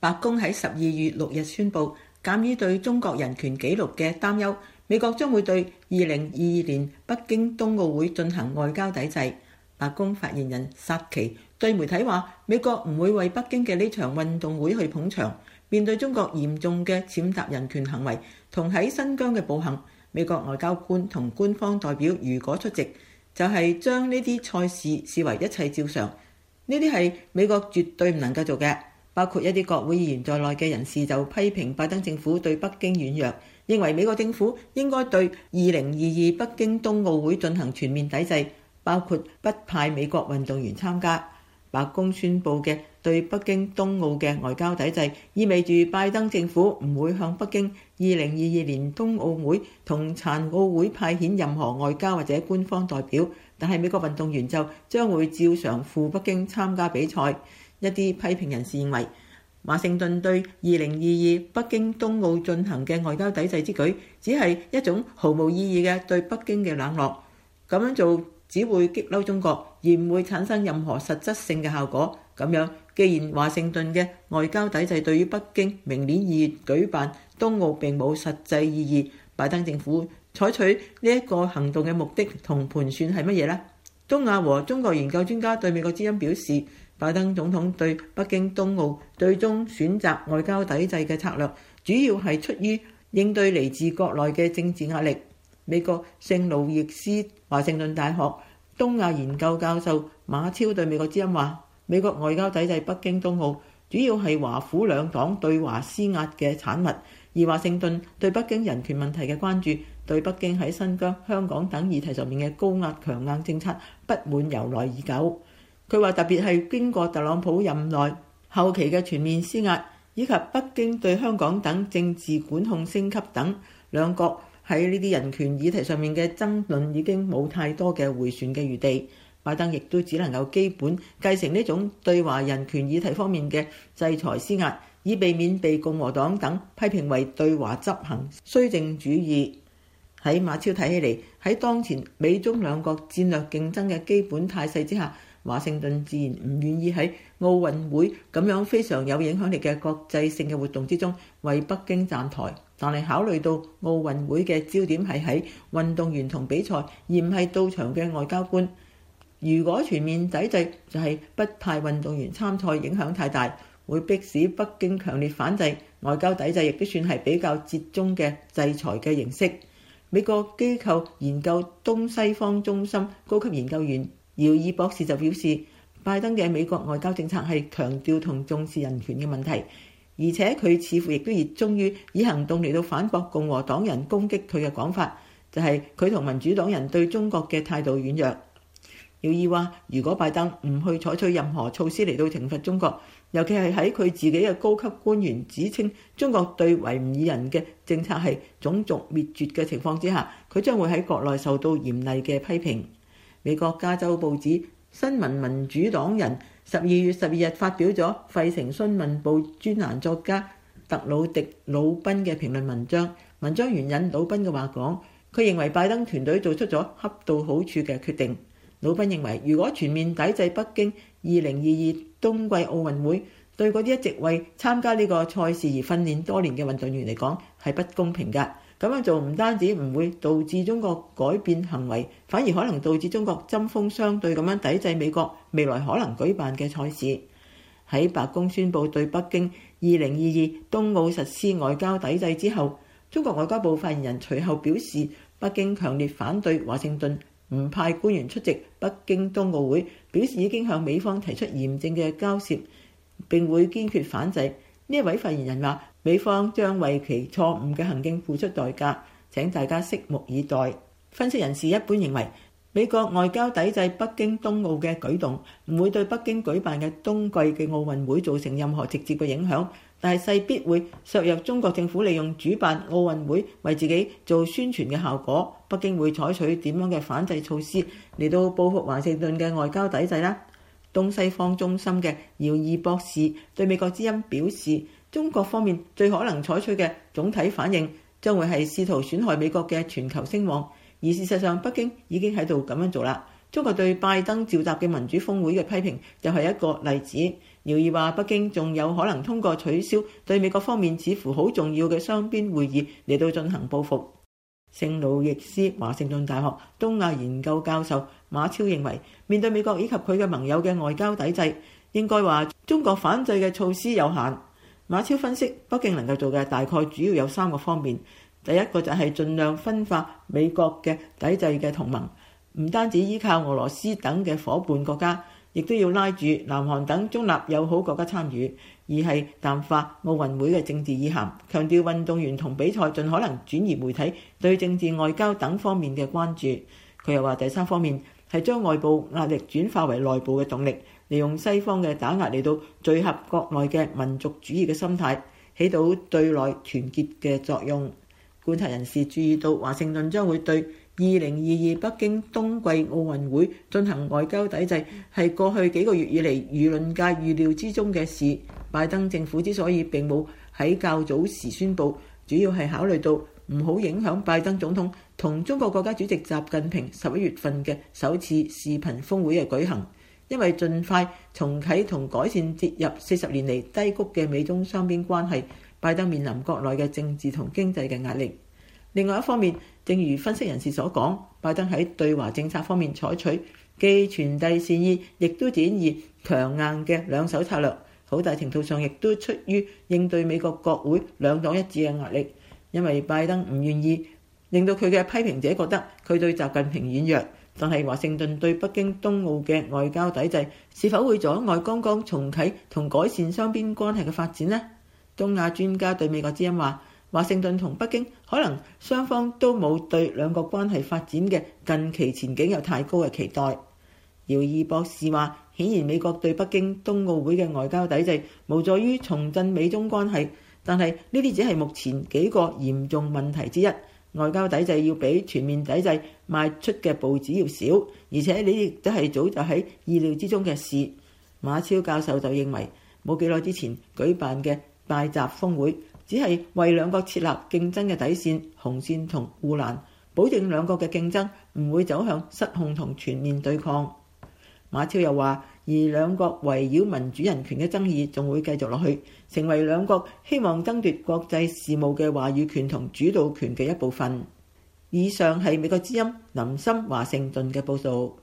白宮喺12月6日宣布，鑑於對中國人權紀錄嘅擔憂，美國將會對2022年北京冬奧會進行外交抵制。白宮發言人薩奇對媒體話，美國唔會為北京嘅呢場運動會去捧場。面對中國嚴重嘅踐踏人權行為同喺新疆嘅暴行，美國外交官同官方代表如果出席，就係將呢啲賽事視為一切照常。呢啲係美國絕對唔能夠做嘅。包括一啲國會議員在內嘅人士就批評拜登政府對北京軟弱，認為美國政府應該對2022北京冬奧會進行全面抵制，包括不派美國運動員參加。白宮宣布嘅對北京冬奧嘅外交抵制，意味住拜登政府唔會向北京2022年冬奧會同殘奧會派遣任何外交或者官方代表，但係美國運動員就將會照常赴北京參加比賽。一啲批評人士認為，華盛頓對2022北京冬奧進行嘅外交抵制之舉，只係一種毫無意義嘅對北京嘅冷落。咁樣做只會激嬲中國，而唔會產生任何實質性嘅效果。咁樣，既然華盛頓嘅外交抵制對於北京明年2月舉辦冬奧並冇實際意義，拜登政府採取呢一個行動嘅目的同盤算係乜嘢呢？東亞和中國研究專家對美國之音表示，拜登總統對北京冬奧最終選擇外交抵制嘅策略，主要係出於應對嚟自國內嘅政治壓力。美國聖路易斯華盛頓大學東亞研究教授馬超對美國之音話，美國外交抵制北京冬奧主要係華府兩黨對華施壓嘅產物，而華盛頓對北京人權問題嘅關注，對北京喺新疆、香港等議題上面嘅高壓強硬政策不滿由來已久。佢話特別係經過特朗普任內後期嘅全面施壓，以及北京對香港等政治管控升級等，兩國喺呢啲人權議題上面嘅爭論已經冇太多嘅迴旋嘅餘地。拜登亦都只能夠基本繼承呢種對華人權議題方面嘅制裁施壓，以避免被共和黨等批評為對華執行綏靖主義。喺馬超睇起嚟，喺當前美中兩國戰略競爭嘅基本態勢之下，華盛頓自然唔願意喺奧運會咁樣非常有影響力嘅國際性嘅活動之中為北京站台，但係考慮到奧運會嘅焦點係喺運動員同比賽，而唔係到場嘅外交官。如果全面抵制，就係不派運動員參賽，影響太大，會迫使北京強烈反制。外交抵制亦都算係比較折中嘅制裁嘅形式。美國機構研究東西方中心高級研究員姚爾博士就表示，拜登嘅美國外交政策係強調同重視人權嘅問題，而且佢似乎亦都熱衷於以行動嚟到反駁共和黨人攻擊佢嘅講法，就係佢同民主黨人對中國嘅態度軟弱。姚爾話，如果拜登唔去採取任何措施嚟到懲罰中國，尤其係喺佢自己嘅高級官員指稱中國對維吾爾人嘅政策係種族滅絕嘅情況之下，佢將會喺國內受到嚴厲嘅批評。美國加州報紙新聞民主黨人12月12日發表咗《費城詢問報》專欄作家特魯迪魯賓嘅評論文章，文章援引魯賓嘅話講，佢認為拜登團隊做出咗恰到好處嘅決定。魯賓認為，如果全面抵制北京2022冬季奧運會，對嗰啲一直為參加呢個賽事而訓練多年嘅運動員嚟講係不公平㗎。咁樣做唔單止唔會導致中國改變行為，反而可能導致中國針鋒相對咁樣抵制美國未來可能舉辦嘅賽事。喺白宮宣布對北京2022冬奧實施外交抵制之後，中國外交部發言人隨後表示，北京強烈反對華盛頓唔派官員出席北京冬奧會，表示已經向美方提出嚴正嘅交涉，並會堅決反制。呢一位發言人話，美方將為其錯誤嘅行徑付出代價，請大家拭目以待。分析人士一般認為，美國外交抵制北京冬奧嘅舉動唔會對北京舉辦嘅冬季嘅奧運會造成任何直接嘅影響，但係勢必會削弱中國政府利用主辦奧運會為自己做宣傳嘅效果。北京會採取點樣嘅反制措施嚟到報復華盛頓嘅外交抵制呢？東西方中心嘅姚爾博士對美國之音表示，中國方面最可能採取嘅總體反應將會係試圖損害美國嘅全球聲望，而事實上北京已經喺度咁樣做啦。中國對拜登召集嘅民主峰會嘅批評就係一個例子。 姚毅話，北京仲有可能通過取消對美國方面似乎好重要嘅雙邊會議嚟到進行報復。聖路易斯華盛頓大學東亞研究教授馬超認為，面對美國以及佢嘅盟友嘅外交抵制，應該話中國反制嘅措施有限。馬超分析，北京能夠做嘅大概主要有3個方面。第一個就係盡量分化美國嘅抵制嘅同盟，唔單止依靠俄羅斯等嘅夥伴國家，亦都要拉住南韓等中立友好國家參與，而係淡化奧運會嘅政治意涵，強調運動員同比賽盡可能轉移媒體對政治外交等方面嘅關注。佢又話，第3方面係將外部壓力轉化為內部嘅動力，利用西方嘅打壓嚟到聚合國內嘅民族主義嘅心態，起到對內團結嘅作用。觀察人士注意到，華盛頓將會對2022北京冬季奧運會進行外交抵制，係過去幾個月以嚟輿論界預料之中嘅事。拜登政府之所以並冇喺較早時宣佈，主要係考慮到唔好影響拜登總統同中國國家主席習近平11月份嘅首次視頻峰會嘅舉行，因為盡快重啟同改善跌入40年嚟低谷嘅美中雙邊關係，拜登面臨國內嘅政治同經濟嘅壓力。另外一方面，正如分析人士所講，拜登喺對華政策方面採取既傳遞善意，亦都展現強硬嘅兩手策略，好大程度上亦都出於應對美國國會兩黨一致嘅壓力。因為拜登唔願意令到佢嘅批評者覺得佢對習近平軟弱，但係華盛頓對北京冬奧嘅外交抵制是否會阻礙剛剛重啟同改善雙邊關係嘅發展呢？東亞專家對美國之音話，華盛頓同北京可能雙方都冇對兩國關係發展嘅近期前景有太高嘅期待。姚毅博士話，顯然美國對北京冬奧會嘅外交抵制無助於重振美中關係，但係呢啲只係目前幾個嚴重問題之一。外交抵制要比全面抵制邁出嘅步子要少，而且呢亦都係早就喺意料之中嘅事。馬超教授就認為，冇幾耐之前舉辦嘅拜習峰會只係為兩國設立競爭嘅底線、紅線同護欄，保證兩國嘅競爭唔會走向失控同全面對抗。馬超又話，而兩國圍繞民主人權嘅爭議仲會繼續落去，成為兩國希望爭奪國際事務嘅話語權同主導權嘅一部分。以上係美國之音林森華盛頓嘅報導。